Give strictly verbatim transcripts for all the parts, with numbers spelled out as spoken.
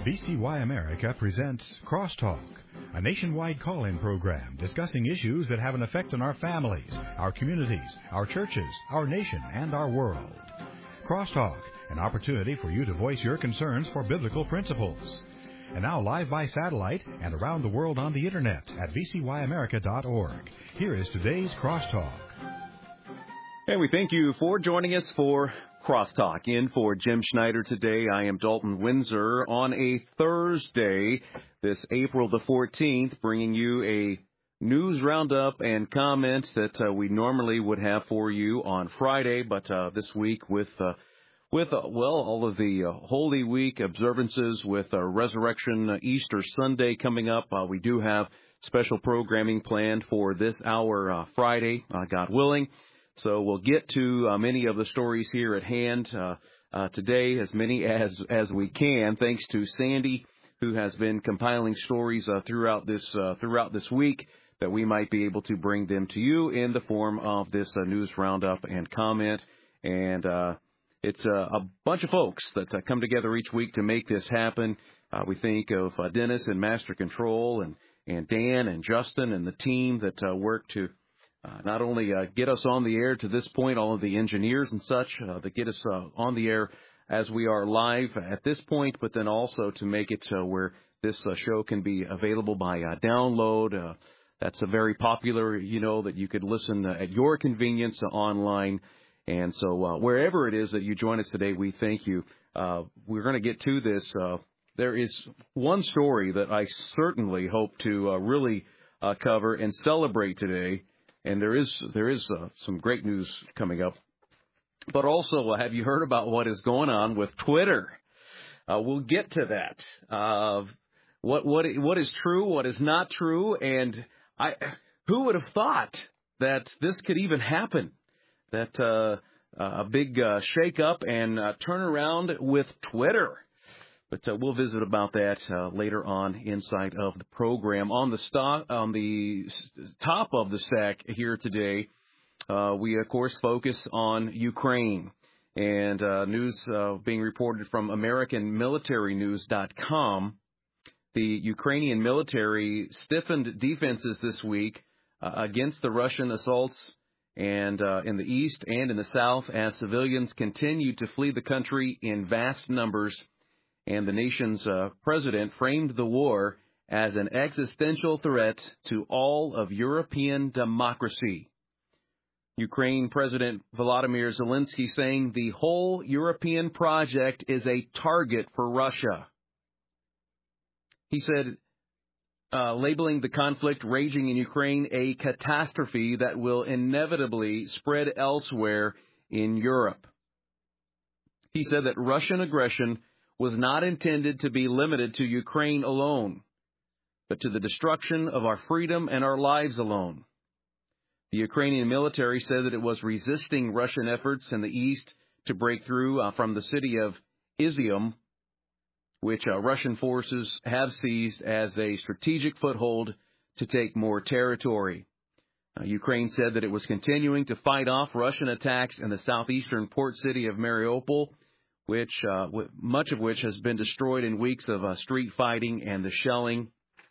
V C Y America presents Crosstalk, a nationwide call-in program discussing issues that have an effect on our families, our communities, our churches, our nation, and our world. Crosstalk, an opportunity for you to voice your concerns for biblical principles. And now live by satellite and around the world on the internet at v c y america dot org. Here is today's Crosstalk. And we thank you for joining us for Crosstalk. In for Jim Schneider today, I am Dalton Windsor on a Thursday, this April the fourteenth, bringing you a news roundup and comments that uh, we normally would have for you on Friday, but uh, this week with, uh, with uh, well, all of the uh, Holy Week observances with uh, Resurrection uh, Easter Sunday coming up, uh, we do have special programming planned for this hour uh, Friday, uh, God willing. So we'll get to uh, many of the stories here at hand uh, uh, today, as many as as we can, thanks to Sandy, who has been compiling stories uh, throughout this uh, throughout this week that we might be able to bring them to you in the form of this uh, news roundup and comment. And uh, it's uh, a bunch of folks that uh, come together each week to make this happen. Uh, we think of uh, Dennis and Master Control and, and Dan and Justin and the team that uh, work to Uh, not only uh, get us on the air to this point, all of the engineers and such uh, that get us uh, on the air as we are live at this point, but then also to make it uh, where this uh, show can be available by uh, download. Uh, that's a very popular, you know, that you could listen uh, at your convenience uh, online. And so uh, wherever it is that you join us today, we thank you. Uh, we're going to get to this. Uh, there is one story that I certainly hope to uh, really uh, cover and celebrate today. And there is there is uh, some great news coming up. But also, uh, have you heard about what is going on with Twitter? Uh, we'll get to that. Uh, what what what is true, what is not true, and I who would have thought that this could even happen? That uh, a big uh, shake-up and uh, turnaround with Twitter. But uh, we'll visit about that uh, later on inside of the program. On the stock, on the top of the stack here today, uh, we of course focus on Ukraine and uh, news uh, being reported from American Military News dot com. The Ukrainian military stiffened defenses this week uh, against the Russian assaults and uh, in the east and in the south as civilians continue to flee the country in vast numbers. And the nation's uh, president framed the war as an existential threat to all of European democracy. Ukraine President Volodymyr Zelensky saying the whole European project is a target for Russia. He said, uh, labeling the conflict raging in Ukraine a catastrophe that will inevitably spread elsewhere in Europe. He said that Russian aggression was not intended to be limited to Ukraine alone, but to the destruction of our freedom and our lives alone. The Ukrainian military said that it was resisting Russian efforts in the east to break through uh, from the city of Izium, which uh, Russian forces have seized as a strategic foothold to take more territory. Uh, Ukraine said that it was continuing to fight off Russian attacks in the southeastern port city of Mariupol, which uh, w- much of which has been destroyed in weeks of uh, street fighting and the shelling.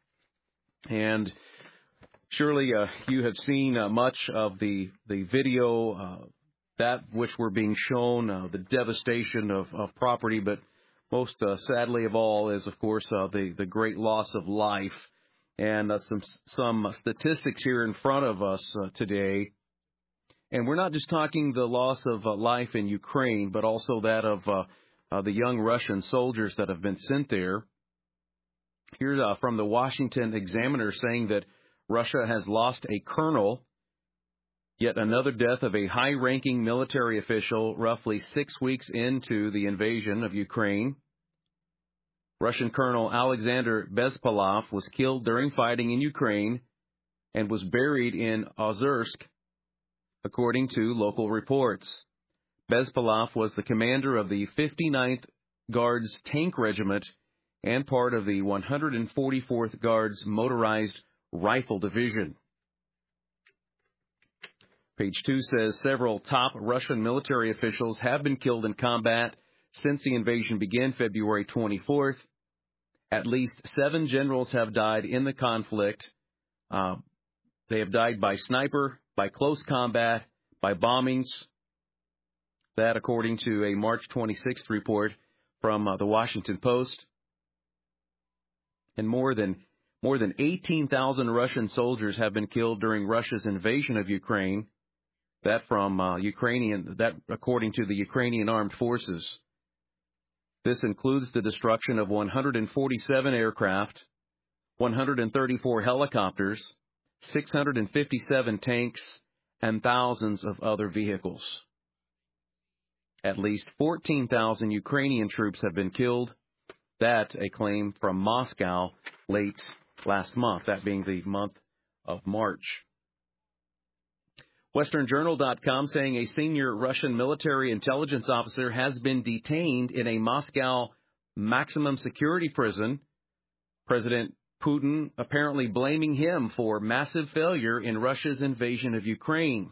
And surely uh, you have seen uh, much of the the video, uh, that which were being shown, uh, the devastation of, of property, but most uh, sadly of all is, of course, uh, the, the great loss of life. And uh, some, some statistics here in front of us uh, today. And we're not just talking the loss of uh, life in Ukraine, but also that of uh, uh, the young Russian soldiers that have been sent there. Here's uh, from the Washington Examiner saying that Russia has lost a colonel, yet another death of a high-ranking military official roughly six weeks into the invasion of Ukraine. Russian Colonel Alexander Bespalov was killed during fighting in Ukraine and was buried in Ozersk, according to local reports. Bespalov was the commander of the fifty-ninth Guards Tank Regiment and part of the one hundred forty-fourth Guards Motorized Rifle Division. Page two says several top Russian military officials have been killed in combat since the invasion began February twenty-fourth. At least seven generals have died in the conflict. Uh, they have died by sniper, by close combat, by bombings. That, according to a March twenty-sixth report from uh, the Washington Post. And more than more than eighteen thousand Russian soldiers have been killed during Russia's invasion of Ukraine. That from uh, Ukrainian, that according to the Ukrainian Armed Forces. This includes the destruction of one hundred forty-seven aircraft, one hundred thirty-four helicopters, six hundred fifty-seven tanks, and thousands of other vehicles. At least fourteen thousand Ukrainian troops have been killed. That's a claim from Moscow late last month, that being the month of March. Western Journal dot com saying a senior Russian military intelligence officer has been detained in a Moscow maximum security prison. President Putin apparently blaming him for massive failure in Russia's invasion of Ukraine.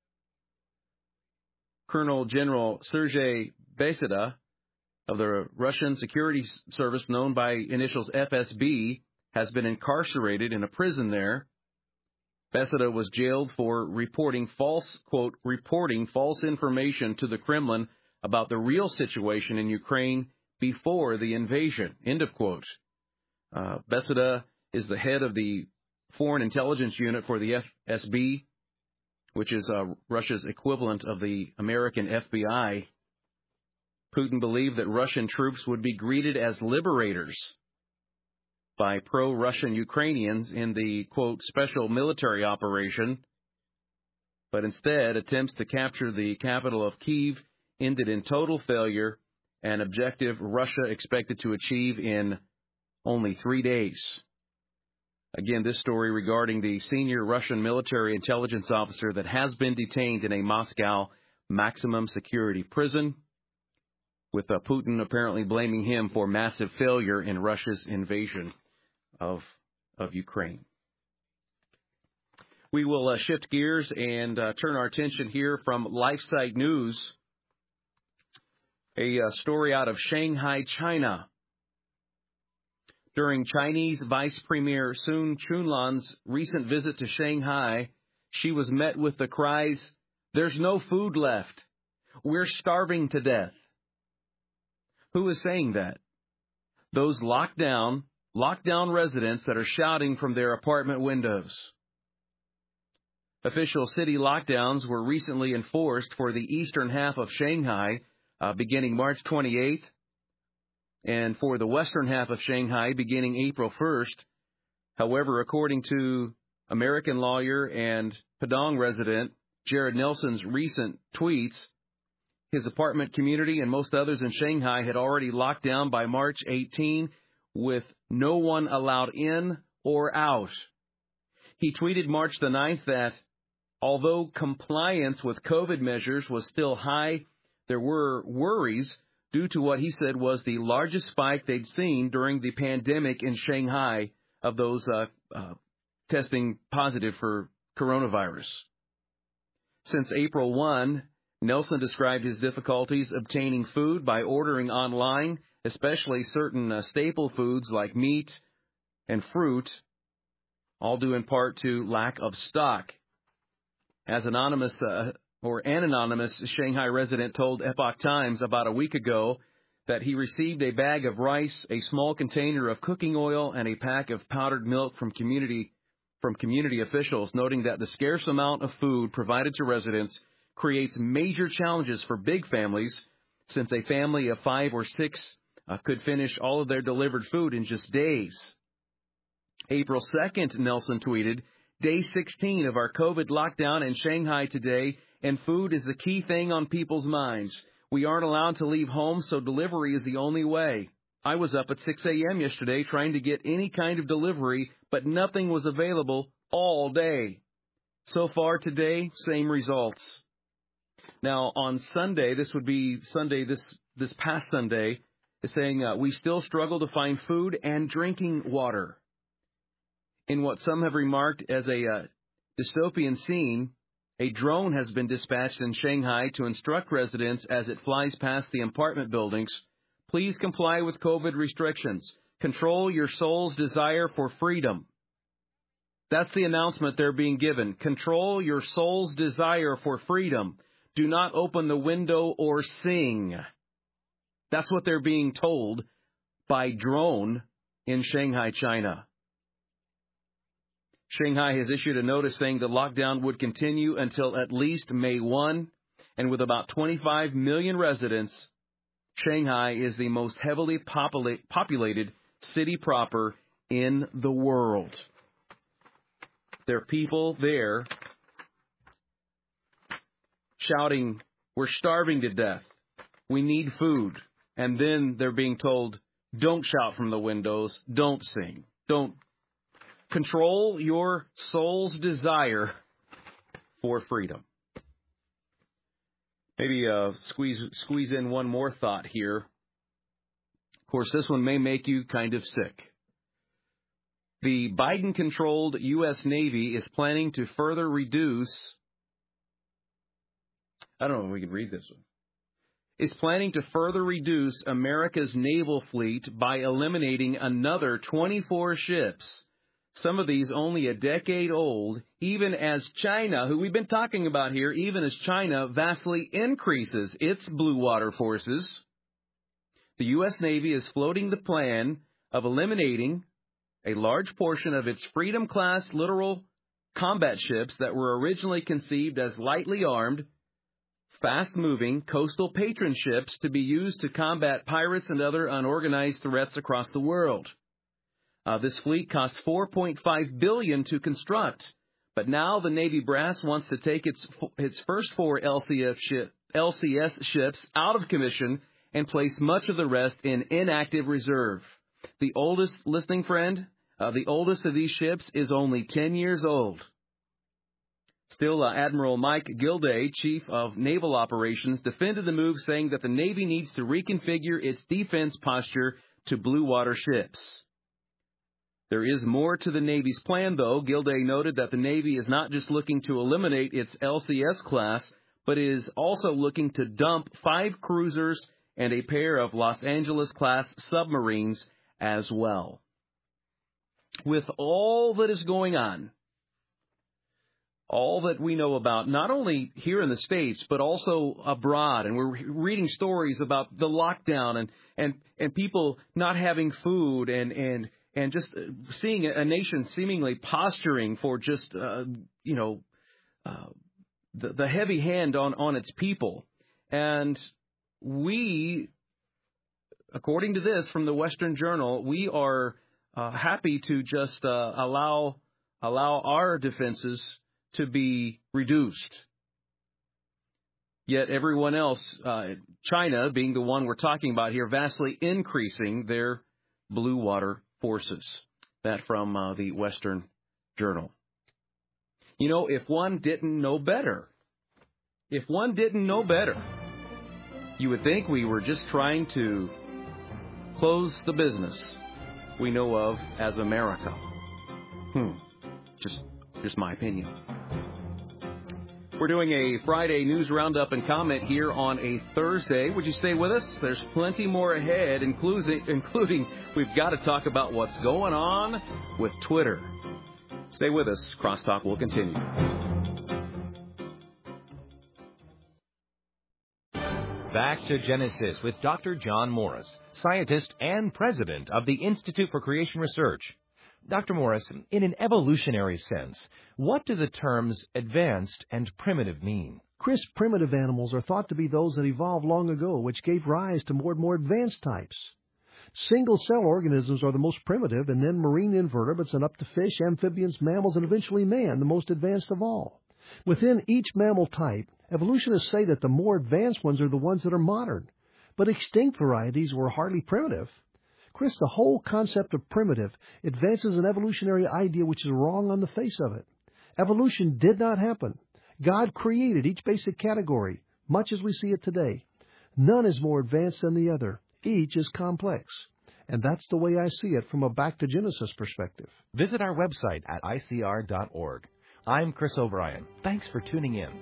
Colonel General Sergei Beseda of the Russian Security Service, known by initials F S B, has been incarcerated in a prison there. Beseda was jailed for reporting false, quote, reporting false information to the Kremlin about the real situation in Ukraine before the invasion, end of quote. Uh, Beseda is the head of the Foreign Intelligence Unit for the F S B, which is uh, Russia's equivalent of the American F B I. Putin believed that Russian troops would be greeted as liberators by pro-Russian Ukrainians in the, quote, special military operation. But instead, attempts to capture the capital of Kyiv ended in total failure, an objective Russia expected to achieve in only three days. Again, this story regarding the senior Russian military intelligence officer that has been detained in a Moscow maximum security prison, with uh, Putin apparently blaming him for massive failure in Russia's invasion of of Ukraine. We will uh, shift gears and uh, turn our attention here from LifeSite News. A uh, story out of Shanghai, China. During Chinese Vice Premier Sun Chunlan's recent visit to Shanghai, she was met with the cries, "There's no food left. We're starving to death." Who is saying that? Those locked down, locked down residents that are shouting from their apartment windows. Official city lockdowns were recently enforced for the eastern half of Shanghai, uh, beginning March twenty-eighth, and for the western half of Shanghai beginning April first. However, according to American lawyer and Pudong resident Jared Nelson's recent tweets, his apartment community and most others in Shanghai had already locked down by March eighteenth, with no one allowed in or out. He tweeted March the ninth that although compliance with COVID measures was still high, there were worries due to what he said was the largest spike they'd seen during the pandemic in Shanghai of those uh, uh, testing positive for coronavirus. Since April first, Nelson described his difficulties obtaining food by ordering online, especially certain uh, staple foods like meat and fruit, all due in part to lack of stock. As anonymous uh, or an anonymous Shanghai resident told Epoch Times about a week ago that he received a bag of rice, a small container of cooking oil, and a pack of powdered milk from community from community officials, noting that the scarce amount of food provided to residents creates major challenges for big families, since a family of five or six uh, could finish all of their delivered food in just days. April second, Nelson tweeted, "Day sixteen of our COVID lockdown in Shanghai today, and food is the key thing on people's minds. We aren't allowed to leave home, so delivery is the only way. I was up at six a.m. yesterday trying to get any kind of delivery, but nothing was available all day. So far today, same results." Now, on Sunday, this would be Sunday, this this past Sunday, is saying uh, we still struggle to find food and drinking water. In what some have remarked as a uh, dystopian scene, a drone has been dispatched in Shanghai to instruct residents as it flies past the apartment buildings, please comply with COVID restrictions. Control your soul's desire for freedom. That's the announcement they're being given. Control your soul's desire for freedom. Do not open the window or sing. That's what they're being told by drone in Shanghai, China. Shanghai has issued a notice saying the lockdown would continue until at least May first, and with about twenty-five million residents, Shanghai is the most heavily popula- populated city proper in the world. There are people there shouting, "We're starving to death. We need food." And then they're being told, don't shout from the windows, don't sing, don't control your soul's desire for freedom. Maybe uh, squeeze squeeze in one more thought here. Of course, this one may make you kind of sick. The Biden-controlled U S Navy is planning to further reduce, I don't know if we can read this one, is planning to further reduce America's naval fleet by eliminating another twenty-four ships, some of these only a decade old, even as China, who we've been talking about here, even as China vastly increases its blue water forces. The U S Navy is floating the plan of eliminating a large portion of its Freedom-class littoral combat ships that were originally conceived as lightly armed, fast-moving coastal patron ships to be used to combat pirates and other unorganized threats across the world. Uh, this fleet cost four point five billion dollars to construct, but now the Navy brass wants to take its its first four L C S, ship, L C S ships out of commission and place much of the rest in inactive reserve. The oldest, listening friend, uh, the oldest of these ships is only ten years old. Still, uh, Admiral Mike Gilday, Chief of Naval Operations, defended the move, saying that the Navy needs to reconfigure its defense posture to blue water ships. There is more to the Navy's plan, though. Gilday noted that the Navy is not just looking to eliminate its L C S class, but is also looking to dump five cruisers and a pair of Los Angeles-class submarines as well. With all that is going on, all that we know about, not only here in the States, but also abroad. And we're reading stories about the lockdown and, and, and people not having food and, and, and just seeing a nation seemingly posturing for just, uh, you know, uh, the, the heavy hand on, on its people. And we, according to this from the Western Journal, we are uh, happy to just uh, allow allow our defenses to be reduced. Yet everyone else, uh, China being the one we're talking about here, vastly increasing their blue water forces. That from uh, the Western Journal. You know, if one didn't know better, if one didn't know better, you would think we were just trying to close the business we know of as America. Hmm. Just, just my opinion. We're doing a Friday news roundup and comment here on a Thursday. Would you stay with us? There's plenty more ahead, including, including we've got to talk about what's going on with Twitter. Stay with us. Crosstalk will continue. Back to Genesis with Doctor John Morris, scientist and president of the Institute for Creation Research. Doctor Morris, in an evolutionary sense, what do the terms advanced and primitive mean? Chris, primitive animals are thought to be those that evolved long ago, which gave rise to more and more advanced types. Single-cell organisms are the most primitive, and then marine invertebrates, and up to fish, amphibians, mammals, and eventually man, the most advanced of all. Within each mammal type, evolutionists say that the more advanced ones are the ones that are modern, but extinct varieties were hardly primitive. Chris, the whole concept of primitive advances an evolutionary idea which is wrong on the face of it. Evolution did not happen. God created each basic category, much as we see it today. None is more advanced than the other. Each is complex. And that's the way I see it from a Back to Genesis perspective. Visit our website at I C R dot org. I'm Chris O'Brien. Thanks for tuning in.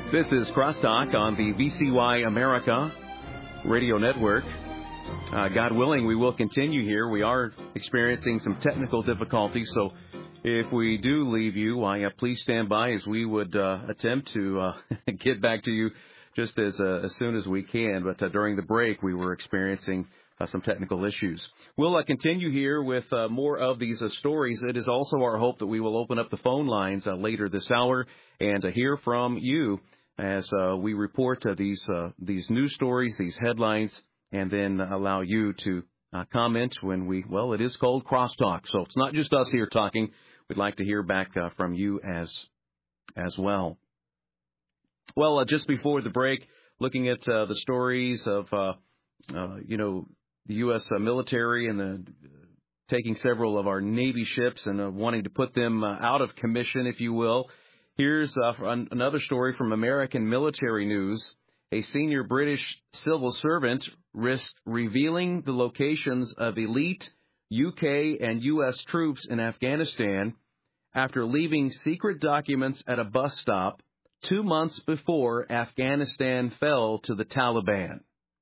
This is Crosstalk on the V C Y America Radio Network. Uh, God willing, we will continue here. We are experiencing some technical difficulties, so if we do leave you, why, uh, please stand by as we would uh, attempt to uh, get back to you just as uh, as soon as we can. But uh, during the break, we were experiencing uh, some technical issues. We'll uh, continue here with uh, more of these uh, stories. It is also our hope that we will open up the phone lines uh, later this hour and uh, hear from you as uh, we report uh, these uh, these news stories, these headlines, and then allow you to uh, comment when we, well, it is called Crosstalk. So it's not just us here talking. We'd like to hear back uh, from you as as well. Well, uh, just before the break, looking at uh, the stories of, uh, uh, you know, the U S uh, military and the, uh, taking several of our Navy ships and uh, wanting to put them uh, out of commission, if you will. Here's uh, another story from American Military News. A senior British civil servant risked revealing the locations of elite U K and U S troops in Afghanistan after leaving secret documents at a bus stop two months before Afghanistan fell to the Taliban.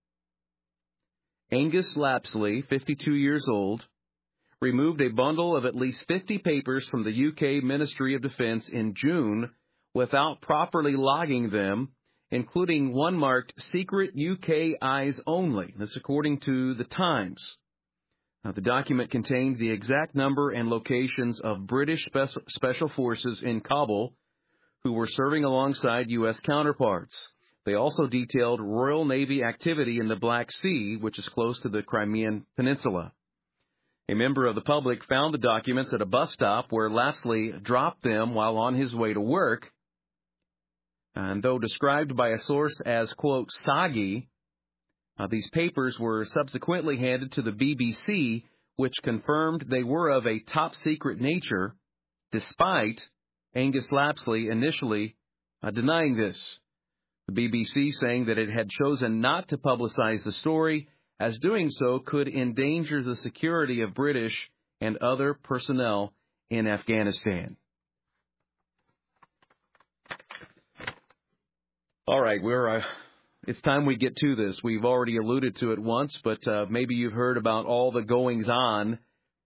Angus Lapsley, fifty-two years old, removed a bundle of at least fifty papers from the U K Ministry of Defense in June without properly logging them, including one marked Secret U K Eyes Only. That's according to The Times. Now, the document contained the exact number and locations of British spe- special forces in Kabul who were serving alongside U S counterparts. They also detailed Royal Navy activity in the Black Sea, which is close to the Crimean Peninsula. A member of the public found the documents at a bus stop where Lapsley dropped them while on his way to work. And though described by a source as, quote, soggy, uh, these papers were subsequently handed to the B B C, which confirmed they were of a top-secret nature, despite Angus Lapsley initially uh, denying this. The B B C saying that it had chosen not to publicize the story, as doing so could endanger the security of British and other personnel in Afghanistan. All right, we're, uh, it's time we get to this. We've already alluded to it once, but uh, maybe you've heard about all the goings-on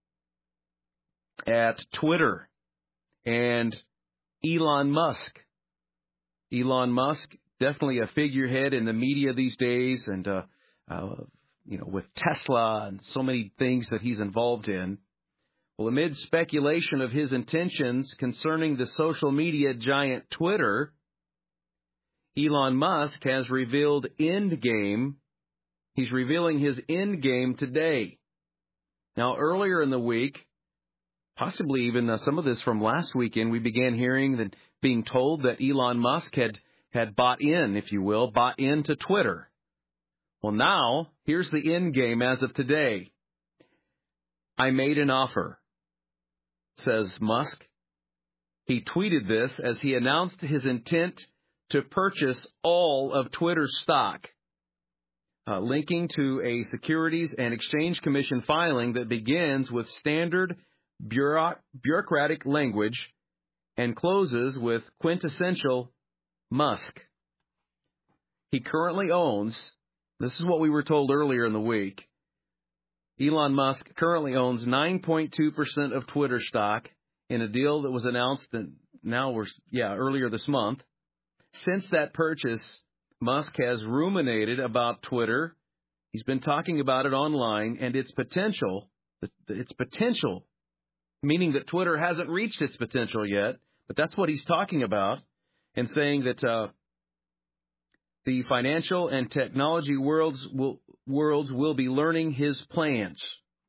at Twitter and Elon Musk. Elon Musk, definitely a figurehead in the media these days, and uh, uh, you know, with Tesla and so many things that he's involved in. Well, amid speculation of his intentions concerning the social media giant Twitter, Elon Musk has revealed endgame. He's revealing his endgame today. Now, earlier in the week, possibly even uh, some of this from last weekend, we began hearing that being told that Elon Musk had, had bought in, if you will, bought into Twitter. Well, now, here's the end game as of today. I made an offer, says Musk. He tweeted this as he announced his intent to purchase all of Twitter's stock, uh, linking to a Securities and Exchange Commission filing that begins with standard bureau- bureaucratic language and closes with quintessential Musk. He currently owns, this is what we were told earlier in the week, Elon Musk currently owns nine point two percent of Twitter stock in a deal that was announced and now we're, yeah, earlier this month. Since that purchase, Musk has ruminated about Twitter. He's been talking about it online and its potential, its potential, meaning that Twitter hasn't reached its potential yet, but that's what he's talking about, and saying that uh, the financial and technology worlds will, worlds will be learning his plans.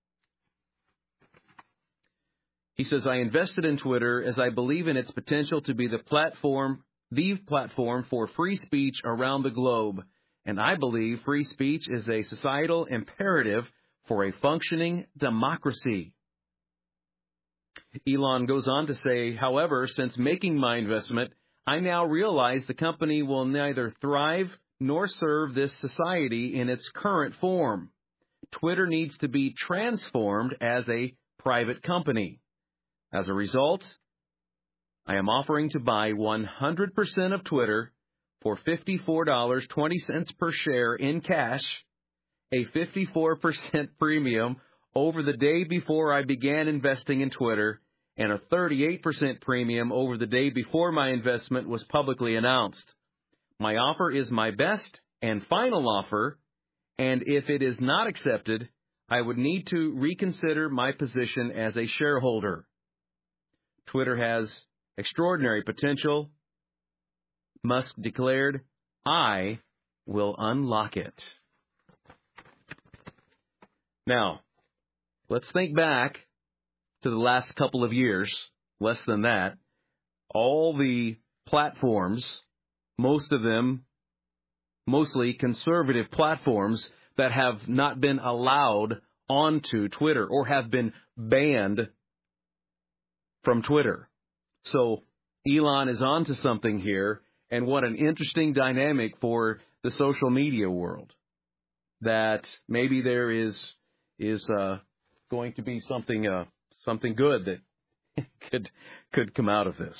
He says, I invested in Twitter as I believe in its potential to be the platform the platform for free speech around the globe, and I believe free speech is a societal imperative for a functioning democracy. Elon goes on to say, however, since making my investment, I now realize the company will neither thrive nor serve this society in its current form. Twitter needs to be transformed as a private company. As a result, I am offering to buy one hundred percent of Twitter for fifty-four dollars and twenty cents per share in cash, a fifty-four percent premium over the day before I began investing in Twitter, and a thirty-eight percent premium over the day before my investment was publicly announced. My offer is my best and final offer, and if it is not accepted, I would need to reconsider my position as a shareholder. Twitter has extraordinary potential. Musk declared, I will unlock it. Now, let's think back to the last couple of years, less than that. All the platforms, most of them, mostly conservative platforms that have not been allowed onto Twitter or have been banned from Twitter. So Elon is onto something here, and what an interesting dynamic for the social media world. That maybe there is is uh, going to be something uh, something good that could could come out of this.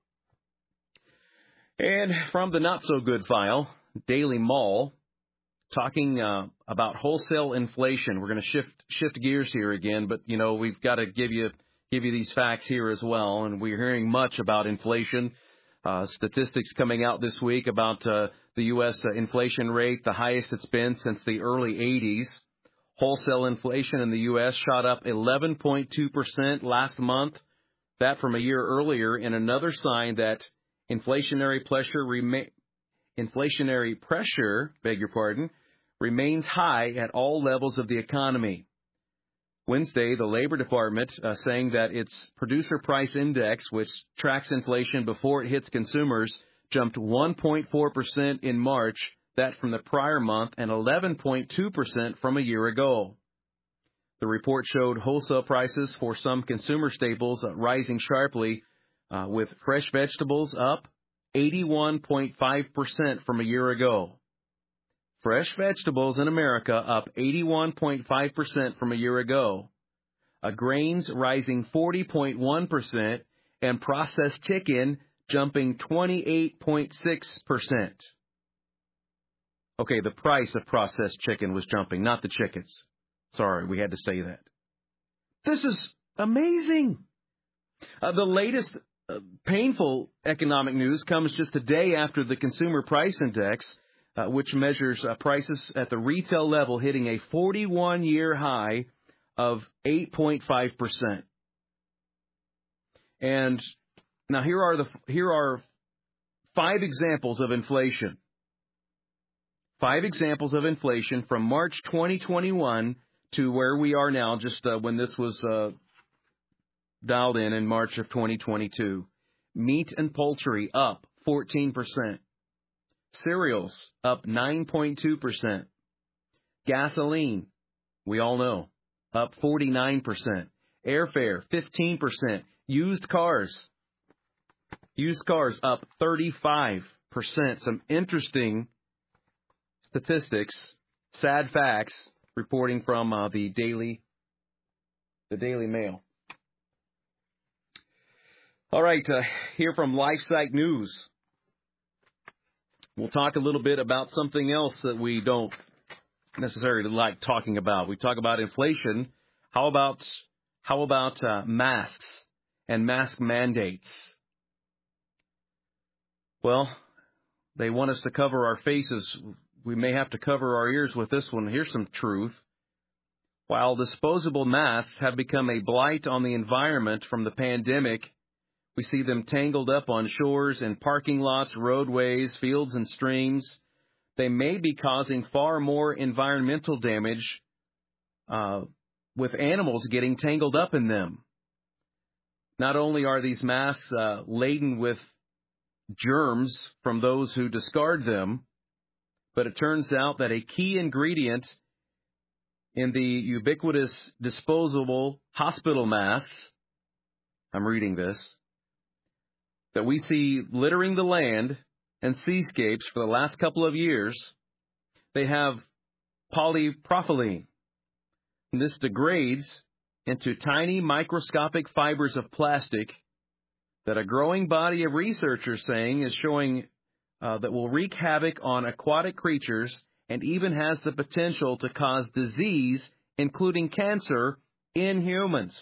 And from the not so good file, Daily Mall, talking uh, about wholesale inflation. We're going to shift shift gears here again, but you know we've got to give you give you these facts here as well. And we're hearing much about inflation. Uh, statistics coming out this week about uh, the U S uh, inflation rate, the highest it's been since the early eighties. Wholesale inflation in the U S shot up eleven point two percent last month. That from a year earlier, and another sign that inflationary pressure remain inflationary pressure, beg your pardon, remains high at all levels of the economy. Wednesday, the Labor Department uh, saying that its Producer Price Index, which tracks inflation before it hits consumers, jumped one point four percent in March, that from the prior month, and eleven point two percent from a year ago. The report showed wholesale prices for some consumer staples uh, rising sharply, uh, with fresh vegetables up eighty-one point five percent from a year ago. Fresh vegetables in America up eighty-one point five percent from a year ago. Uh, grains rising forty point one percent, and processed chicken jumping twenty-eight point six percent. Okay, the price of processed chicken was jumping, not the chickens. Sorry, we had to say that. This is amazing. Uh, the latest uh, painful economic news comes just a day after the Consumer Price Index, uh, which measures uh, prices at the retail level, hitting a forty-one year high of eight point five percent. And now here are the here are five examples of inflation. Five examples of inflation from March twenty twenty-one to where we are now, just uh, when this was uh, dialed in in March of twenty twenty-two. Meat and poultry up fourteen percent. Cereals up nine point two percent. Gasoline, we all know, up forty-nine percent. Airfare, fifteen percent. Used cars, used cars up thirty-five percent. Some interesting statistics, sad facts, reporting from uh, the Daily, the Daily Mail. All right, uh, here from LifeSite News. We'll talk a little bit about something else that we don't necessarily like talking about. We talk about inflation. How about how about uh, masks and mask mandates? Well, they want us to cover our faces. We may have to cover our ears with this one. Here's some truth. While disposable masks have become a blight on the environment from the pandemic, we see them tangled up on shores and parking lots, roadways, fields, and streams. They may be causing far more environmental damage uh, with animals getting tangled up in them. Not only are these masks uh, laden with germs from those who discard them, but it turns out that a key ingredient in the ubiquitous disposable hospital masks, I'm reading this, that we see littering the land and seascapes for the last couple of years, they have polypropylene. And this degrades into tiny microscopic fibers of plastic that a growing body of researchers saying is showing uh, that will wreak havoc on aquatic creatures and even has the potential to cause disease, including cancer, in humans.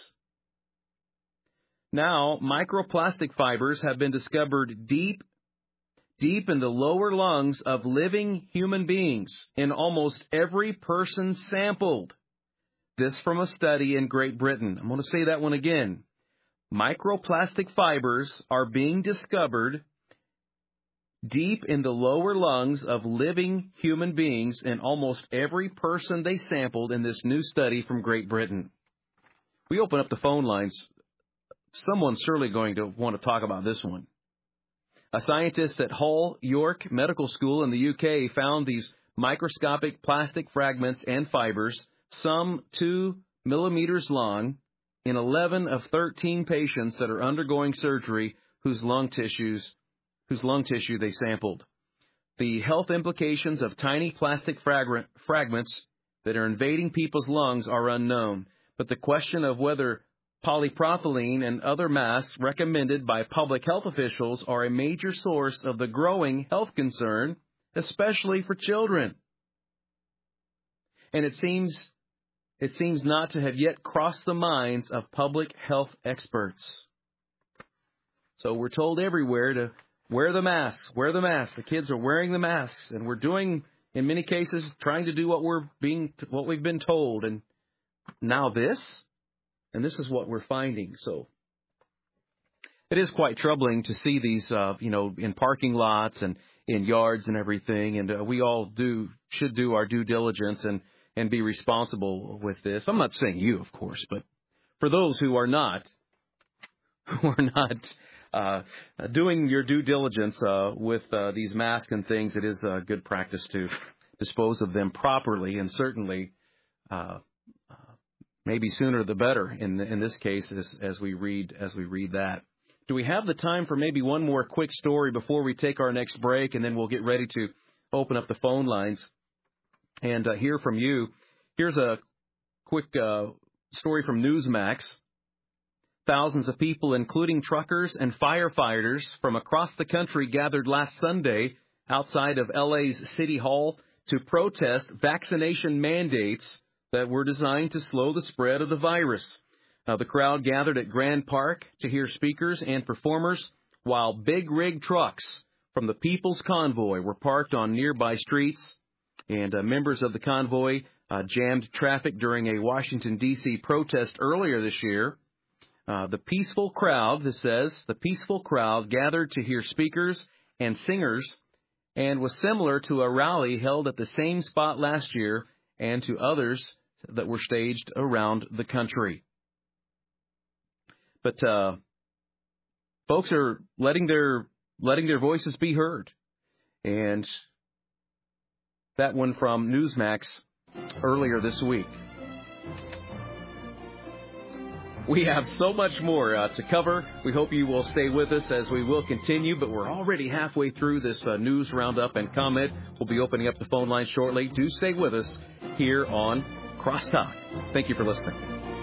Now, microplastic fibers have been discovered deep, deep in the lower lungs of living human beings in almost every person sampled. This from a study in Great Britain. I'm going to say that one again. Microplastic fibers are being discovered deep in the lower lungs of living human beings in almost every person they sampled in this new study from Great Britain. We open up the phone lines. Someone's surely going to want to talk about this one. A scientist at Hull York Medical School in the U K found these microscopic plastic fragments and fibers, some two millimeters long, in eleven of thirteen patients that are undergoing surgery whose lung tissues, whose lung tissue they sampled. The health implications of tiny plastic fragment, fragments that are invading people's lungs are unknown, but the question of whether polypropylene and other masks recommended by public health officials are a major source of the growing health concern, especially for children. And it seems it seems not to have yet crossed the minds of public health experts. So we're told everywhere to wear the masks, wear the masks. The kids are wearing the masks, and we're doing, in many cases, trying to do what we're being, what we've been told. And now this, and this is what we're finding. So it is quite troubling to see these, uh, you know, in parking lots and in yards and everything. And uh, we all do should do our due diligence and and be responsible with this. I'm not saying you, of course, but for those who are not, who are not uh, doing your due diligence uh, with uh, these masks and things, it is uh, good practice to dispose of them properly, and certainly uh, uh, maybe sooner the better. In in this case, as, as we read as we read that. Do we have the time for maybe one more quick story before we take our next break, and then we'll get ready to open up the phone lines and uh, hear from you? Here's a quick uh, story from Newsmax. Thousands of people, including truckers and firefighters from across the country, gathered last Sunday outside of L A's City Hall to protest vaccination mandates that were designed to slow the spread of the virus. Uh, the crowd gathered at Grand Park to hear speakers and performers, while big rig trucks from the People's Convoy were parked on nearby streets. And uh, members of the convoy uh, jammed traffic during a Washington, D C protest earlier this year. Uh, the peaceful crowd, this says, the peaceful crowd gathered to hear speakers and singers and was similar to a rally held at the same spot last year and to others that were staged around the country. But uh, folks are letting their letting their voices be heard. And that one from Newsmax earlier this week. We have so much more uh, to cover. We hope you will stay with us as we will continue, but we're already halfway through this uh, news roundup and comment. We'll be opening up the phone line shortly. Do stay with us here on Crosstalk. Thank you for listening.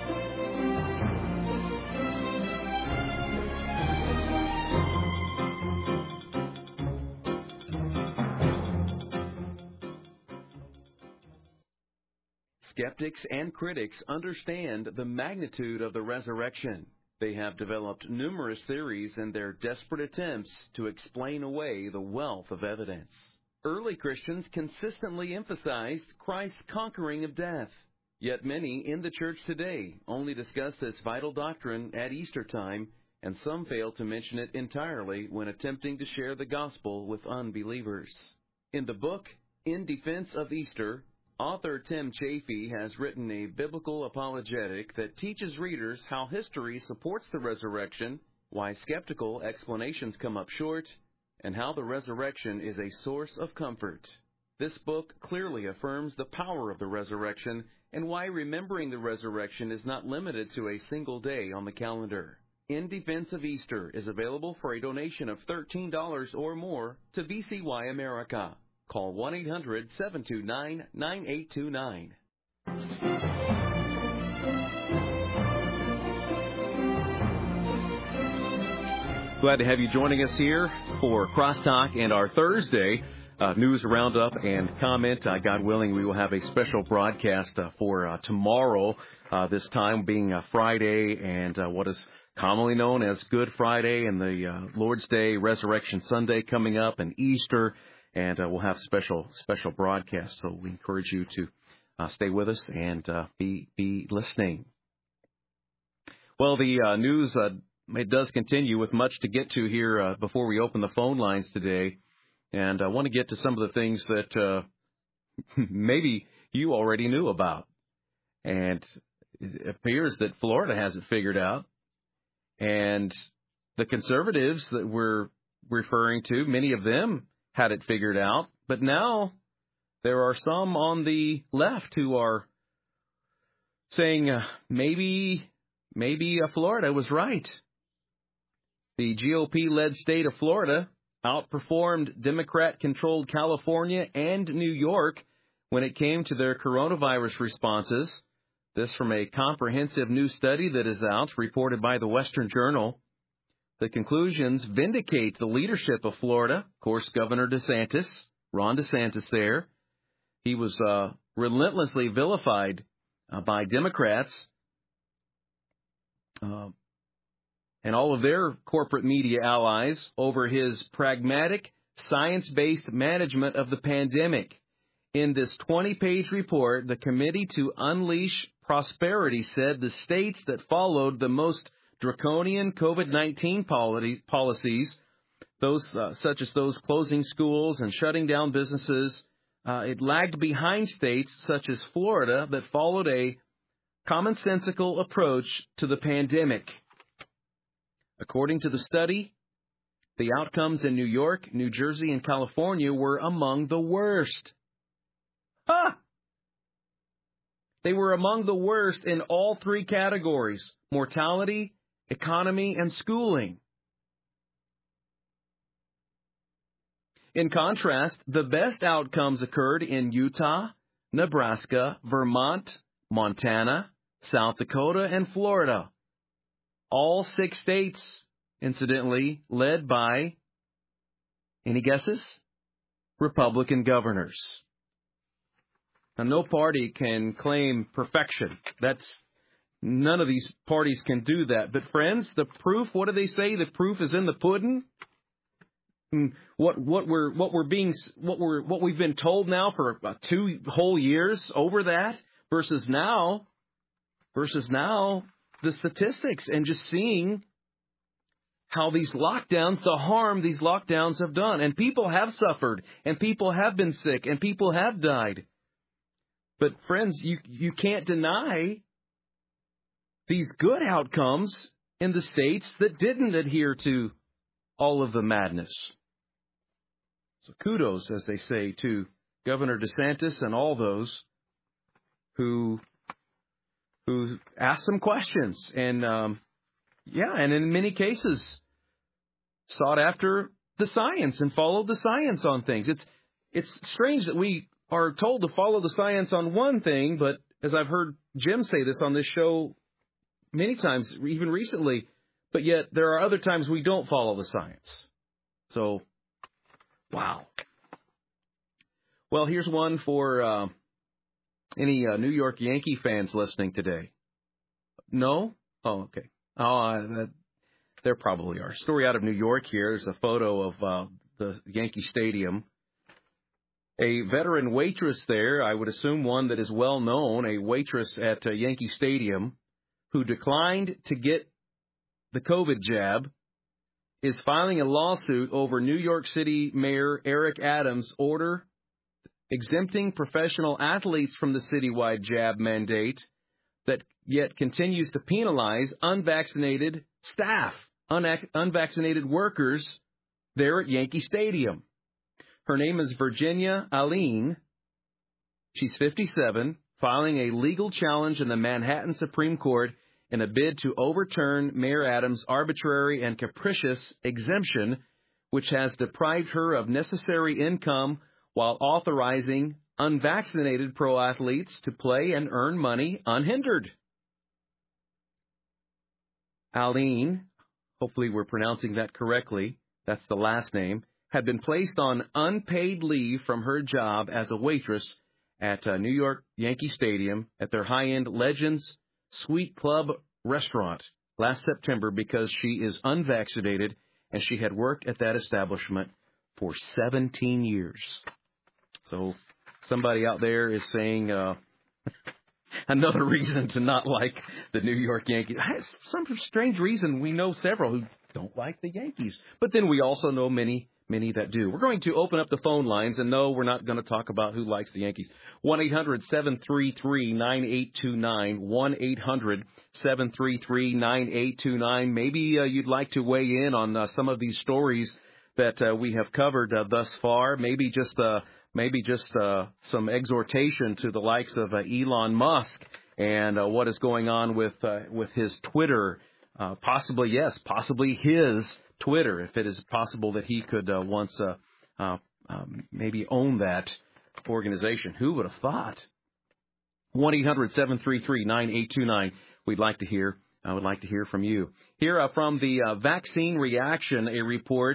Skeptics and critics understand the magnitude of the resurrection. They have developed numerous theories in their desperate attempts to explain away the wealth of evidence. Early Christians consistently emphasized Christ's conquering of death. Yet many in the church today only discuss this vital doctrine at Easter time, and some fail to mention it entirely when attempting to share the gospel with unbelievers. In the book, In Defense of Easter, author Tim Chaffee has written a biblical apologetic that teaches readers how history supports the resurrection, why skeptical explanations come up short, and how the resurrection is a source of comfort. This book clearly affirms the power of the resurrection and why remembering the resurrection is not limited to a single day on the calendar. In Defense of Easter is available for a donation of thirteen dollars or more to V C Y America. Call one eight hundred, seven two nine, nine eight two nine. Glad to have you joining us here for Crosstalk and our Thursday uh, news roundup and comment. Uh, God willing, we will have a special broadcast uh, for uh, tomorrow, uh, this time being uh, Friday and uh, what is commonly known as Good Friday and the uh, Lord's Day, Resurrection Sunday coming up, and Easter, and uh, we'll have special special broadcasts. So we encourage you to uh, stay with us and uh, be be listening. Well, the uh, news uh, it does continue with much to get to here uh, before we open the phone lines today, and I want to get to some of the things that uh, maybe you already knew about, and it appears that Florida has it figured out. And the conservatives that we're referring to, many of them had it figured out. But now there are some on the left who are saying uh, maybe maybe uh, Florida was right. The G O P-led state of Florida outperformed Democrat-controlled California and New York when it came to their coronavirus responses. This from a comprehensive new study that is out, reported by the Western Journal. The conclusions vindicate the leadership of Florida. Of course, Governor DeSantis, Ron DeSantis there. He was uh, relentlessly vilified uh, by Democrats uh, and all of their corporate media allies over his pragmatic, science-based management of the pandemic. In this twenty-page report, the Committee to Unleash Prosperity said the states that followed the most draconian COVID nineteen policies, those uh, such as those closing schools and shutting down businesses, uh, it lagged behind states such as Florida that followed a commonsensical approach to the pandemic. According to the study, the outcomes in New York, New Jersey, and California were among the worst. Huh! They were among the worst in all three categories: mortality, economy, and schooling. In contrast, the best outcomes occurred in Utah, Nebraska, Vermont, Montana, South Dakota, and Florida. All six states, incidentally, led by, any guesses? Republican governors. Now, no party can claim perfection. That's none of these parties can do that. But friends, the proof, what do they say? The proof is in the pudding. What what we're what we're being what we're what we've been told now for about two whole years over that versus now versus now the statistics and just seeing how these lockdowns, the harm these lockdowns have done, and people have suffered, and people have been sick, and people have died. But friends, you you can't deny these good outcomes in the states that didn't adhere to all of the madness. So kudos, as they say, to Governor DeSantis and all those who who asked some questions and, um, yeah, and in many cases sought after the science and followed the science on things. It's it's strange that we are told to follow the science on one thing, but as I've heard Jim say this on this show many times, even recently, but yet there are other times we don't follow the science. So, wow. Well, here's one for uh, any uh, New York Yankee fans listening today. No? Oh, okay. Oh, uh, that, there probably are. Story out of New York here. There's a photo of uh, the Yankee Stadium. A veteran waitress there, I would assume one that is well known, a waitress at uh, Yankee Stadium, who declined to get the COVID jab, is filing a lawsuit over New York City Mayor Eric Adams' order exempting professional athletes from the citywide jab mandate that yet continues to penalize unvaccinated staff, un- unvaccinated workers there at Yankee Stadium. Her name is Virginia Alene. She's fifty-seven, filing a legal challenge in the Manhattan Supreme Court in a bid to overturn Mayor Adams' arbitrary and capricious exemption, which has deprived her of necessary income while authorizing unvaccinated pro athletes to play and earn money unhindered. Alene, hopefully we're pronouncing that correctly, that's the last name, had been placed on unpaid leave from her job as a waitress at uh, New York Yankee Stadium at their high-end Legends Suite Club restaurant last September because she is unvaccinated and she had worked at that establishment for seventeen years. So somebody out there is saying uh, another reason to not like the New York Yankees. Some strange reason we know several who don't like the Yankees. But then we also know many Many that do. We're going to open up the phone lines, and no, we're not going to talk about who likes the Yankees. one eight hundred seven three three nine eight two nine, one eight hundred seven three three nine eight two nine. Maybe uh, you'd like to weigh in on uh, some of these stories that uh, we have covered uh, thus far. Maybe just uh, maybe just uh, some exhortation to the likes of uh, Elon Musk and uh, what is going on with uh, with his Twitter. Uh, possibly, yes, possibly his Twitter, if it is possible that he could uh, once uh, uh, um, maybe own that organization. Who would have thought? one eight hundred seven three three nine eight two nine. We'd like to hear. I would like to hear from you. Here uh, from the uh, Vaccine Reaction, a report.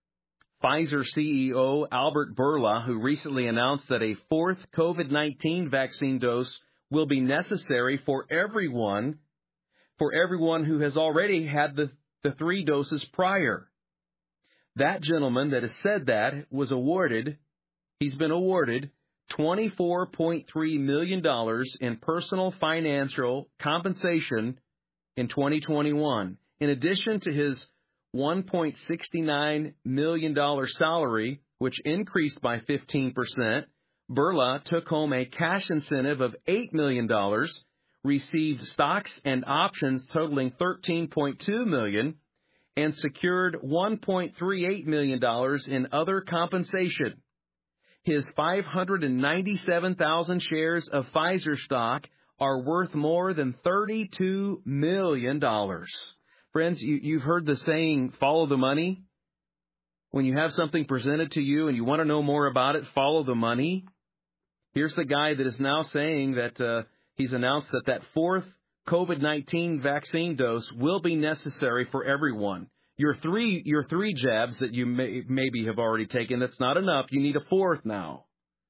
Pfizer C E O Albert Bourla, who recently announced that a fourth COVID nineteen vaccine dose will be necessary for everyone, for everyone who has already had the the three doses prior. That gentleman that has said that was awarded, he's been awarded twenty-four point three million dollars in personal financial compensation in twenty twenty-one. In addition to his one point six nine million dollars salary, which increased by fifteen percent, Bourla took home a cash incentive of eight million dollars, received stocks and options totaling thirteen point two million dollars, and secured one point three eight million dollars in other compensation. His five hundred ninety-seven thousand shares of Pfizer stock are worth more than thirty-two million dollars. Friends, you, you've heard the saying, follow the money. When you have something presented to you and you want to know more about it, follow the money. Here's the guy that is now saying that uh, he's announced that that fourth COVID nineteen vaccine dose will be necessary for everyone. Your three your three jabs that you may, maybe have already taken, that's not enough. You need a fourth now.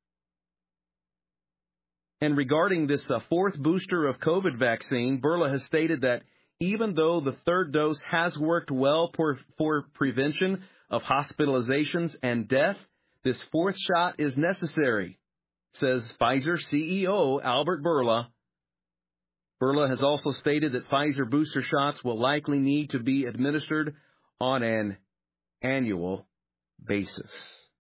And regarding this uh, fourth booster of COVID vaccine, Bourla has stated that even though the third dose has worked well for, for prevention of hospitalizations and death, this fourth shot is necessary, says Pfizer C E O Albert Bourla. Bourla has also stated that Pfizer booster shots will likely need to be administered on an annual basis.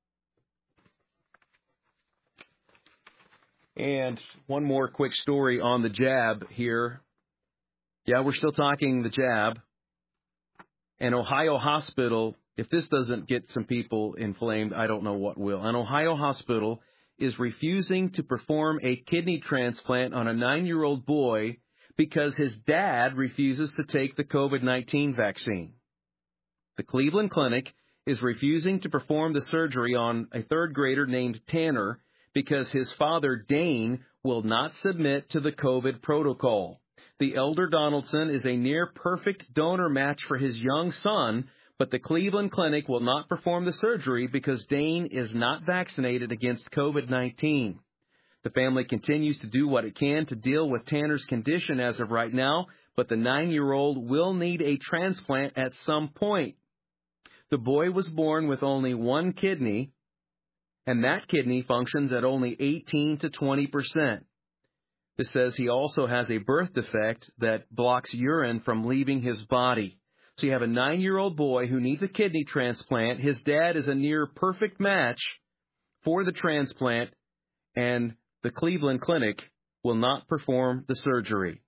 And one more quick story on the jab here. Yeah, we're still talking the jab. An Ohio hospital, if this doesn't get some people inflamed, I don't know what will. An Ohio hospital is refusing to perform a kidney transplant on a nine-year-old boy because his dad refuses to take the COVID nineteen vaccine. The Cleveland Clinic is refusing to perform the surgery on a third grader named Tanner because his father, Dane, will not submit to the COVID protocol. The elder Donaldson is a near-perfect donor match for his young son, but the Cleveland Clinic will not perform the surgery because Dane is not vaccinated against COVID nineteen. The family continues to do what it can to deal with Tanner's condition as of right now, but the nine-year-old will need a transplant at some point. The boy was born with only one kidney, and that kidney functions at only eighteen to twenty percent. This says he also has a birth defect that blocks urine from leaving his body. So you have a nine-year-old boy who needs a kidney transplant. His dad is a near-perfect match for the transplant, and the Cleveland Clinic will not perform the surgery.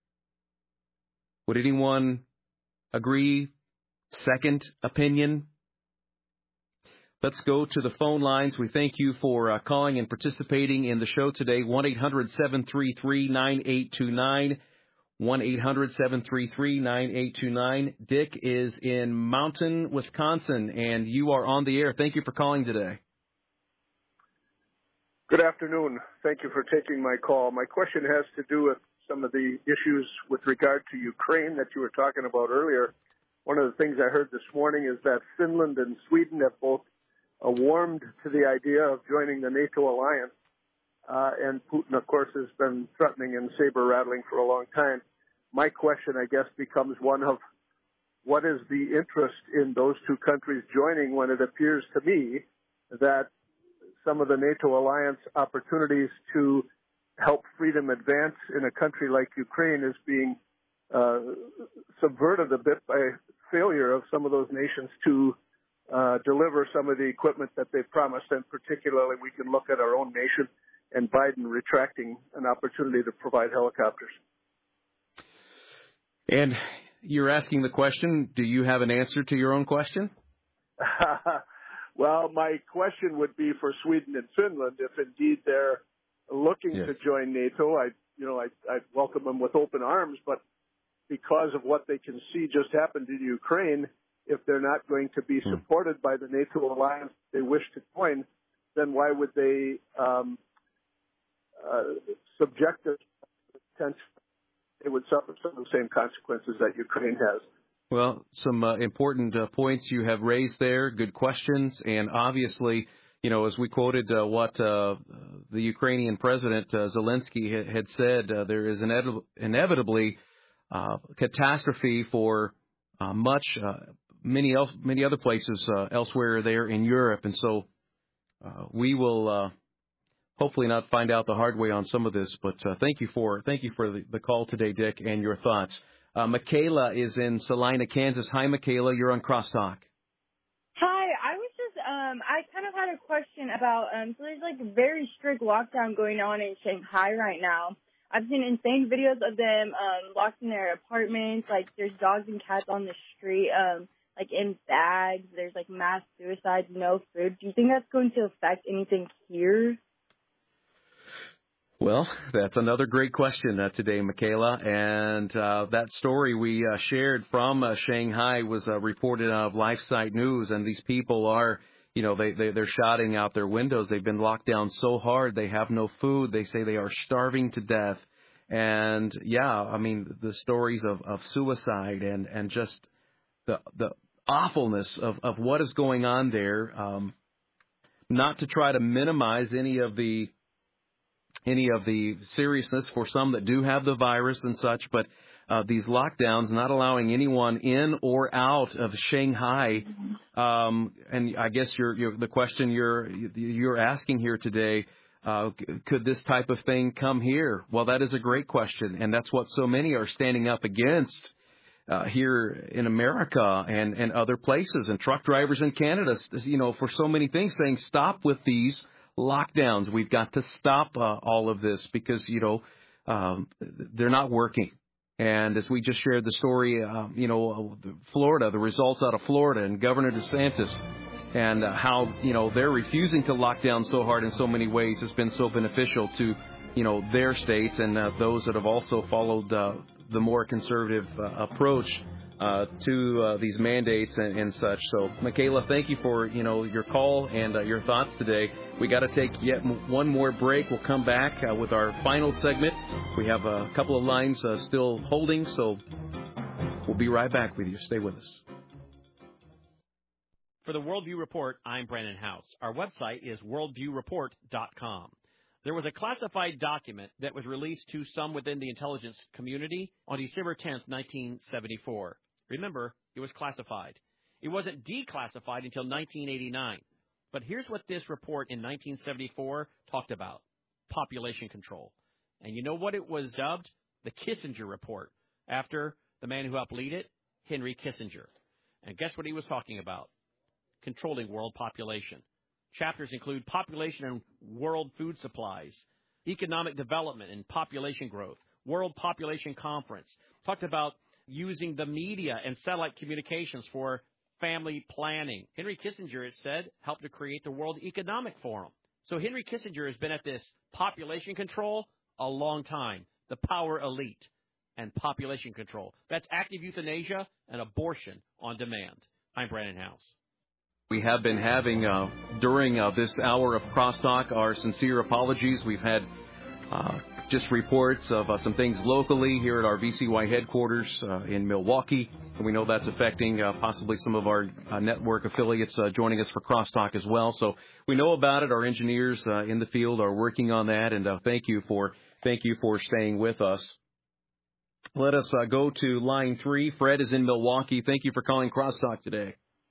Would anyone agree? Second opinion? Let's go to the phone lines. We thank you for uh, calling and participating in the show today. one eight hundred seven three three nine eight two nine. one eight hundred seven three three nine eight two nine. Dick is in Mountain, Wisconsin, and you are on the air. Thank you for calling today. Good afternoon. Thank you for taking my call. My question has to do with some of the issues with regard to Ukraine that you were talking about earlier. one of the things I heard this morning is that Finland and Sweden have both uh, warmed to the idea of joining the NATO alliance. Uh, and Putin, of course, has been threatening and saber-rattling for a long time. My question, I guess, becomes one of what is the interest in those two countries joining when it appears to me that some of the NATO alliance opportunities to help freedom advance in a country like Ukraine is being uh, subverted a bit by failure of some of those nations to uh, deliver some of the equipment that they've promised, and particularly we can look at our own nation and Biden retracting an opportunity to provide helicopters. And you're asking the question, do you have an answer to your own question? Well, my question would be for Sweden and Finland, if indeed they're looking yes. to join NATO, I, you know, I, I'd welcome them with open arms, but because of what they can see just happened in Ukraine, if they're not going to be supported by the NATO alliance they wish to join, then why would they um, uh, subject us to it would suffer some of the same consequences that Ukraine has. Well, some uh, important uh, points you have raised there, good questions, and obviously, you know, as we quoted uh, what uh, the Ukrainian President uh, Zelensky ha- had said, uh, there is inevit- inevitably uh, catastrophe for uh, much, uh, many else, many other places uh, elsewhere there in Europe, and so uh, we will uh, hopefully not find out the hard way on some of this. But uh, thank you for thank you for the, the call today, Dick, and your thoughts. Uh, Michaela is in Salina, Kansas. Hi, Michaela. You're on Crosstalk. Hi. I was just, um, I kind of had a question about, um, so there's like a very strict lockdown going on in Shanghai right now. I've seen insane videos of them um, locked in their apartments. Like there's dogs and cats on the street, um, like in bags. There's like mass suicides, no food. Do you think that's going to affect anything here? Well, that's another great question uh, today, Michaela. And uh, that story we uh, shared from uh, Shanghai was uh, reported out of LifeSite News. And these people are, you know, they, they, they're shouting out their windows. They've been locked down so hard. They have no food. They say they are starving to death. And, yeah, I mean, the stories of, of suicide and, and just the the awfulness of, of what is going on there, um, not to try to minimize any of the any of the seriousness for some that do have the virus and such, but uh, these lockdowns, not allowing anyone in or out of Shanghai, um, and I guess you're, you're, the question you're you're asking here today, uh, could this type of thing come here? Well, that is a great question, and that's what so many are standing up against uh, here in America and, and other places, and truck drivers in Canada, you know, for so many things, saying stop with these lockdowns. We've got to stop uh, all of this because, you know, um, they're not working. And as we just shared the story, uh, you know, Florida, the results out of Florida and Governor DeSantis and uh, how, you know, they're refusing to lock down so hard in so many ways has been so beneficial to, you know, their states and uh, those that have also followed uh, the more conservative uh, approach Uh, to uh, these mandates and, and such. So, Michaela, thank you for, you know, your call and uh, your thoughts today. We got to take yet m- one more break. We'll come back uh, with our final segment. We have a couple of lines uh, still holding, so we'll be right back with you. Stay with us. For the Worldview Report, I'm Brandon House. Our website is worldview report dot com. There was a classified document that was released to some within the intelligence community on December tenth, nineteen seventy-four. Remember, it was classified. It wasn't declassified until nineteen eighty-nine. But here's what this report in nineteen seventy-four talked about: population control. And you know what it was dubbed? The Kissinger Report, after the man who helped lead it, Henry Kissinger. And guess what he was talking about? Controlling world population. Chapters include population and world food supplies, economic development and population growth, World Population Conference. Talked about using the media and satellite communications for family planning. Henry Kissinger, it said, helped to create the World Economic Forum. So Henry Kissinger has been at this population control a long time. The power elite and population control. That's active euthanasia and abortion on demand. I'm Brandon House. We have been having, uh, during uh, this hour of Crosstalk, our sincere apologies. We've had uh, just reports of uh, some things locally here at our V C Y headquarters uh, in Milwaukee. And we know that's affecting uh, possibly some of our uh, network affiliates uh, joining us for Crosstalk as well. So we know about it. Our engineers uh, in the field are working on that. And uh, thank you for thank you for staying with us. Let us uh, go to line three. Fred is in Milwaukee. Thank you for calling Crosstalk today.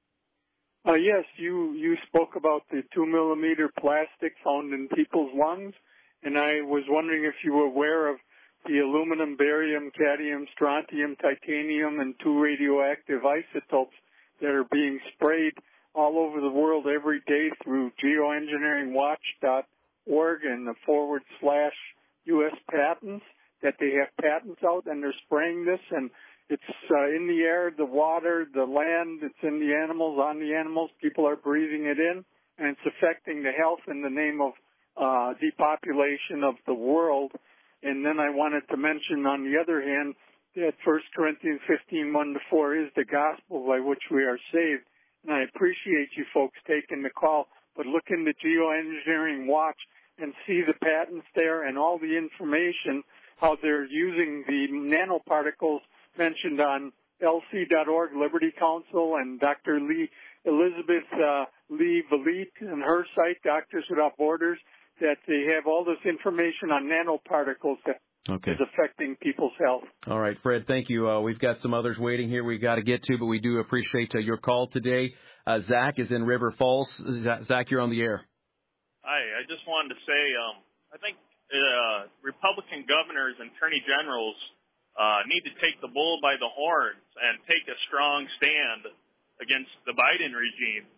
Uh, yes, you, you spoke about the two millimeter plastic found in people's lungs, and I was wondering if you were aware of the aluminum, barium, cadmium, strontium, titanium, and two radioactive isotopes that are being sprayed all over the world every day through geoengineering watch dot org and the forward slash U S patents, that they have patents out and they're spraying this, and it's uh, in the air, the water, the land, it's in the animals, on the animals. People are breathing it in, and it's affecting the health in the name of uh, depopulation of the world. And then I wanted to mention, on the other hand, that First Corinthians fifteen, one to four is the gospel by which we are saved. And I appreciate you folks taking the call, but look into Geoengineering Watch and see the patents there and all the information, how they're using the nanoparticles mentioned on L C dot org, Liberty Council, and Doctor Lee, Elizabeth uh, Lee Valit and her site, Doctors Without Borders, that they have all this information on nanoparticles that okay. is affecting people's health. All right, Fred, thank you. Uh, we've got some others waiting here we've got to get to, but we do appreciate uh, your call today. Uh, Zach is in River Falls. Zach, you're on the air. Hi, I just wanted to say um, I think uh, Republican governors and attorney generals uh, need to take the bull by the horns and take a strong stand against the Biden regime,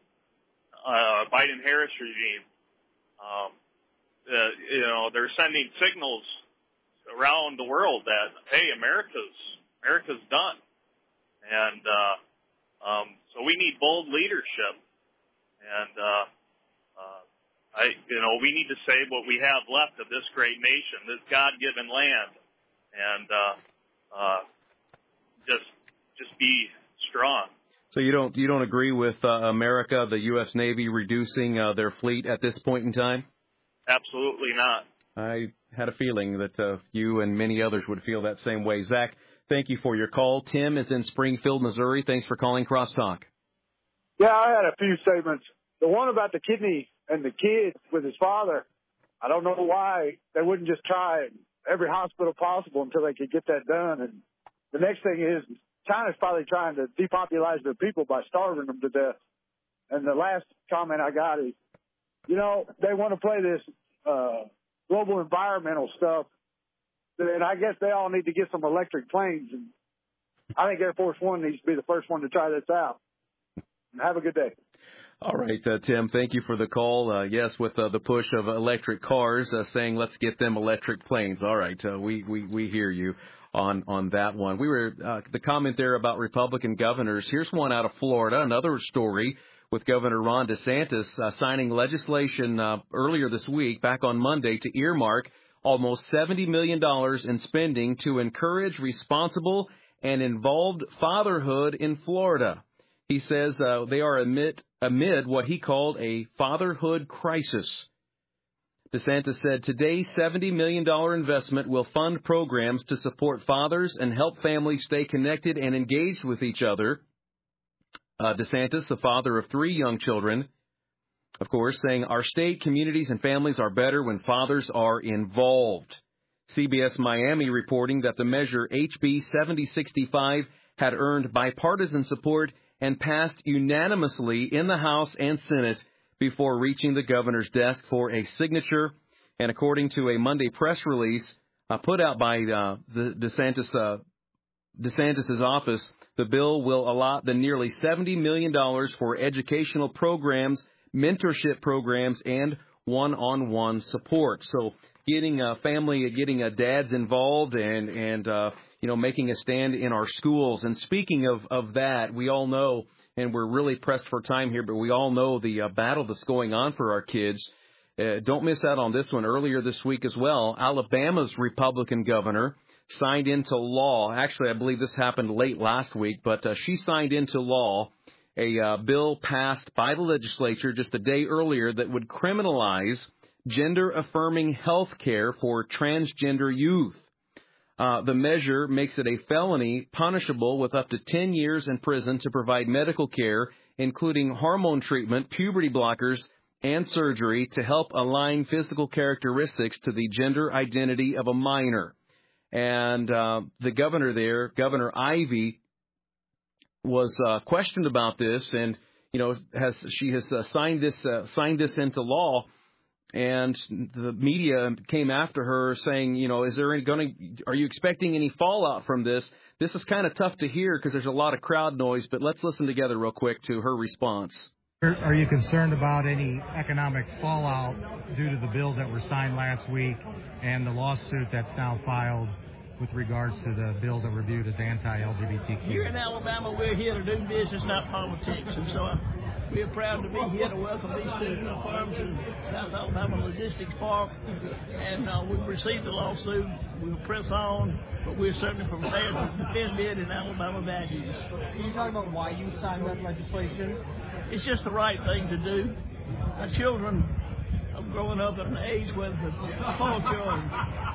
uh, Biden-Harris regime. Um, uh, you know, they're sending signals around the world that, hey, America's America's done. And uh, um, so we need bold leadership. And, uh, uh, I, you know, we need to save what we have left of this great nation, this God-given land. And uh, uh, just just be strong. So you don't you don't agree with uh, America, the U S Navy, reducing uh, their fleet at this point in time? Absolutely not. I had a feeling that uh, you and many others would feel that same way. Zach, thank you for your call. Tim is in Springfield, Missouri. Thanks for calling Crosstalk. Yeah, I had a few statements. The one about the kidney and the kid with his father, I don't know why they wouldn't just try every hospital possible until they could get that done. And the next thing is China's probably trying to depopulate their people by starving them to death. And the last comment I got is, you know, they want to play this uh, global environmental stuff, and I guess they all need to get some electric planes. And I think Air Force One needs to be the first one to try this out. And have a good day. All right, uh, Tim, thank you for the call. Uh, yes, with uh, the push of electric cars, uh, saying let's get them electric planes. All right, uh, we, we, we hear you on, on that one. We were uh, the comment there about Republican governors. Here's one out of Florida, another story with Governor Ron DeSantis uh, signing legislation uh, earlier this week, back on Monday, to earmark almost seventy million dollars in spending to encourage responsible and involved fatherhood in Florida. He says uh, they are amid, amid what he called a fatherhood crisis. DeSantis said today's seventy million dollars investment will fund programs to support fathers and help families stay connected and engaged with each other. Uh, DeSantis, the father of three young children, of course, saying our state, communities, and families are better when fathers are involved. C B S Miami reporting that the measure H B seventy sixty-five had earned bipartisan support and passed unanimously in the House and Senate before reaching the governor's desk for a signature. And according to a Monday press release uh, put out by uh, the DeSantis, uh, DeSantis' office, the bill will allot the nearly seventy million dollars for educational programs, mentorship programs, and one-on-one support. So getting a family, getting a dads involved and, and uh, you know, making a stand in our schools. And speaking of, of that, we all know, and we're really pressed for time here, but we all know the uh, battle that's going on for our kids. Uh, don't miss out on this one. Earlier this week as well, Alabama's Republican governor signed into law. Actually, I believe this happened late last week, but uh, she signed into law a uh, bill passed by the legislature just a day earlier that would criminalize gender-affirming health care for transgender youth. Uh, the measure makes it a felony punishable with up to ten years in prison to provide medical care, including hormone treatment, puberty blockers, and surgery to help align physical characteristics to the gender identity of a minor. And uh, the governor there, Governor Ivey, was uh, questioned about this, and you know, has she has uh, signed this uh, signed this into law. And the media came after her saying, you know, is there any going to, are you expecting any fallout from this? This is kind of tough to hear because there's a lot of crowd noise, but let's listen together real quick to her response. Are you concerned about any economic fallout due to the bills that were signed last week and the lawsuit that's now filed with regards to the bills that were viewed as anti-L G B T Q? Here in Alabama, we're here to do business, not politics, and so I we're proud to be here to welcome these two firms in South Alabama Logistics Park, and uh, we've received the lawsuit. We'll press on, but we're certainly prepared to defend it in Alabama values. Can you talk about why you signed that legislation? It's just the right thing to do. Our children are growing up at an age where the culture and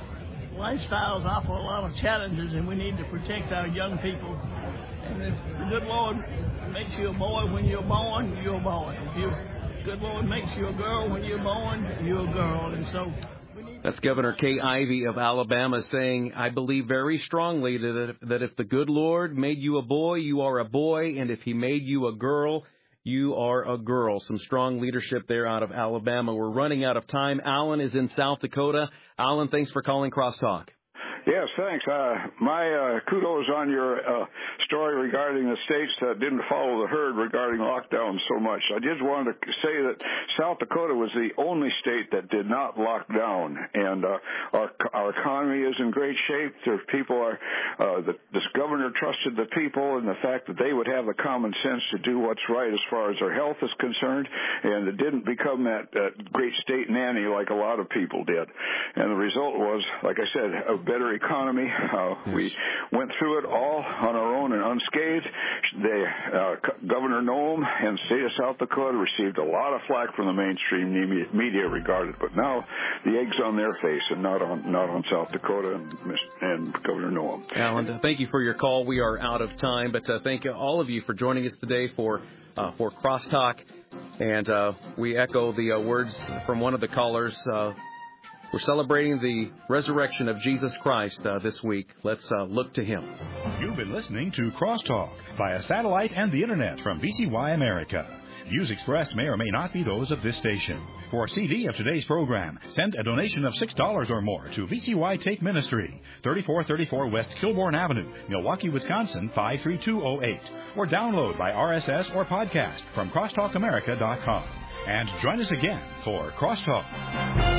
lifestyles offer a lot of challenges, and we need to protect our young people. And if the good Lord makes you a boy when you're born, you're a boy. If the good Lord makes you a girl when you're born, you're a girl. And so that's Governor Kay Ivey of Alabama saying, I believe very strongly that if, that if the good Lord made you a boy, you are a boy, and if he made you a girl, you are a girl. Some strong leadership there out of Alabama. We're running out of time. Alan is in South Dakota. Alan, thanks for calling Crosstalk. Yes, thanks. Uh, my uh, kudos on your uh, story regarding the states that didn't follow the herd regarding lockdown so much. I just wanted to say that South Dakota was the only state that did not lock down, and uh, our our economy is in great shape. Their people are. Uh, the, this governor trusted the people, and the fact that they would have the common sense to do what's right as far as their health is concerned, and it didn't become that, that great state nanny like a lot of people did. And the result was, like I said, a better economy. Uh, yes. We went through it all on our own and unscathed. The uh, Governor Noem and the state of South Dakota received a lot of flack from the mainstream media regarding it, but now the egg's on their face and not on not on South Dakota and, and Governor Noem. Alan, thank you for your call. We are out of time, but uh, thank all of you for joining us today for uh, for Crosstalk, and uh, we echo the uh, words from one of the callers. Uh, We're celebrating the resurrection of Jesus Christ uh, this week. Let's uh, look to Him. You've been listening to Crosstalk via satellite and the Internet from V C Y America. Views expressed may or may not be those of this station. For a C D of today's program, send a donation of six dollars or more to V C Y Take Ministry, thirty-four thirty-four West Kilbourne Avenue, Milwaukee, Wisconsin, five three two zero eight. Or download by R S S or podcast from crosstalk america dot com. And join us again for Crosstalk.